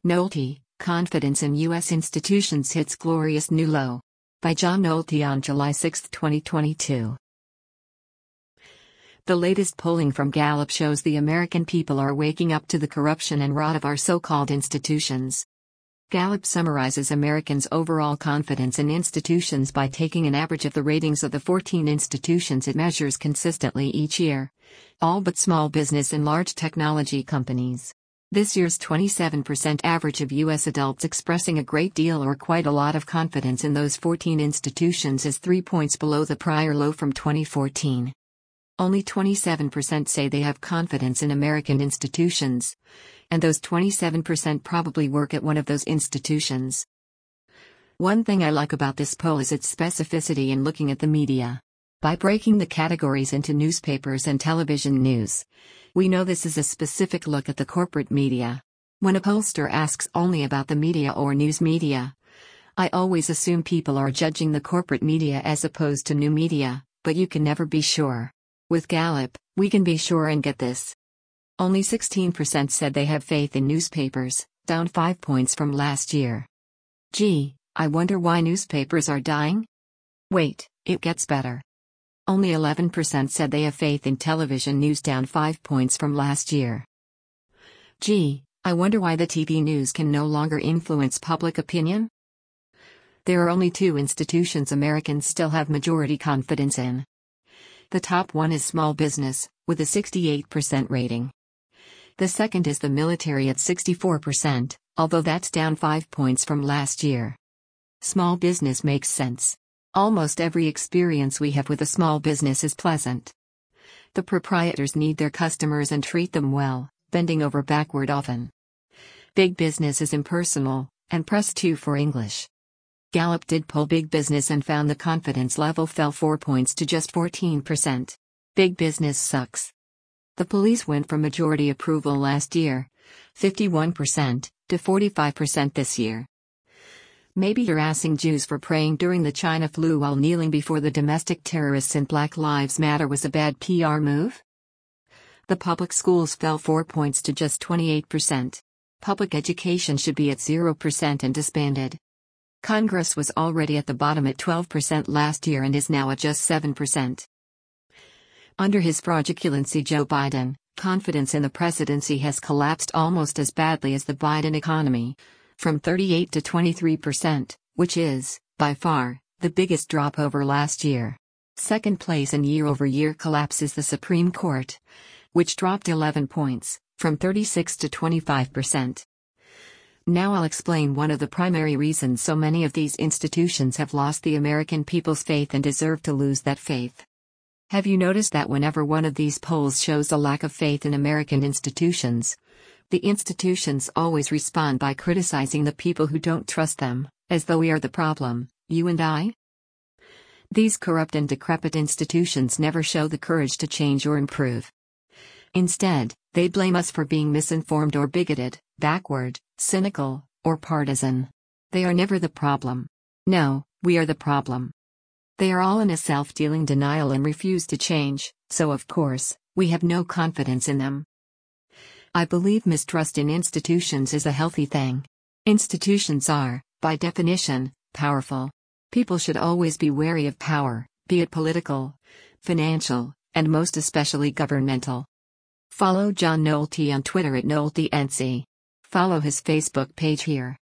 Nolte, Confidence in U.S. Institutions Hits Glorious New Low. By John Nolte on July 6, 2022. The latest polling from Gallup shows the American people are waking up to the corruption and rot of our so-called institutions. Gallup summarizes Americans' overall confidence in institutions by taking an average of the ratings of the 14 institutions it measures consistently each year, all but small business and large technology companies. This year's 27% average of U.S. adults expressing a great deal or quite a lot of confidence in those 14 institutions is 3 points below the prior low from 2014. Only 27% say they have confidence in American institutions, and those 27% probably work at one of those institutions. One thing I like about this poll is its specificity in looking at the media. By breaking the categories into newspapers and television news, we know this is a specific look at the corporate media. When a pollster asks only about the media or news media, I always assume people are judging the corporate media as opposed to new media, but you can never be sure. With Gallup, we can be sure and get this. Only 16% said they have faith in newspapers, down 5 points from last year. Gee, I wonder why newspapers are dying? Wait, it gets better. Only 11% said they have faith in television news, down 5 points from last year. Gee, I wonder why the TV news can no longer influence public opinion? There are only 2 institutions Americans still have majority confidence in. The top one is small business, with a 68% rating. The second is the military at 64%, although that's down 5 points from last year. Small business makes sense. Almost every experience we have with a small business is pleasant. The proprietors need their customers and treat them well, bending over backward often. Big business is impersonal, and press 2 for English. Gallup did poll big business and found the confidence level fell 4 points to just 14%. Big business sucks. The police went from majority approval last year, 51%, to 45% this year. Maybe you're asking Jews for praying during the China flu while kneeling before the domestic terrorists in Black Lives Matter was a bad PR move? The public schools fell 4 points to just 28%. Public education should be at 0% and disbanded. Congress was already at the bottom at 12% last year and is now at just 7%. Under his fraudulency, Joe Biden, confidence in the presidency has collapsed almost as badly as the Biden economy, from 38 to 23%, which is, by far, the biggest drop over last year. Second place in year-over-year collapse is the Supreme Court, which dropped 11 points, from 36 to 25%. Now I'll explain one of the primary reasons so many of these institutions have lost the American people's faith and deserve to lose that faith. Have you noticed that whenever one of these polls shows a lack of faith in American institutions, the institutions always respond by criticizing the people who don't trust them, as though we are the problem, you and I? These corrupt and decrepit institutions never show the courage to change or improve. Instead, they blame us for being misinformed or bigoted, backward, cynical, or partisan. They are never the problem. No, we are the problem. They are all in a self-dealing denial and refuse to change, so of course, we have no confidence in them. I believe mistrust in institutions is a healthy thing. Institutions are, by definition, powerful. People should always be wary of power, be it political, financial, and most especially governmental. Follow John Nolte on Twitter at NolteNC. Follow his Facebook page here.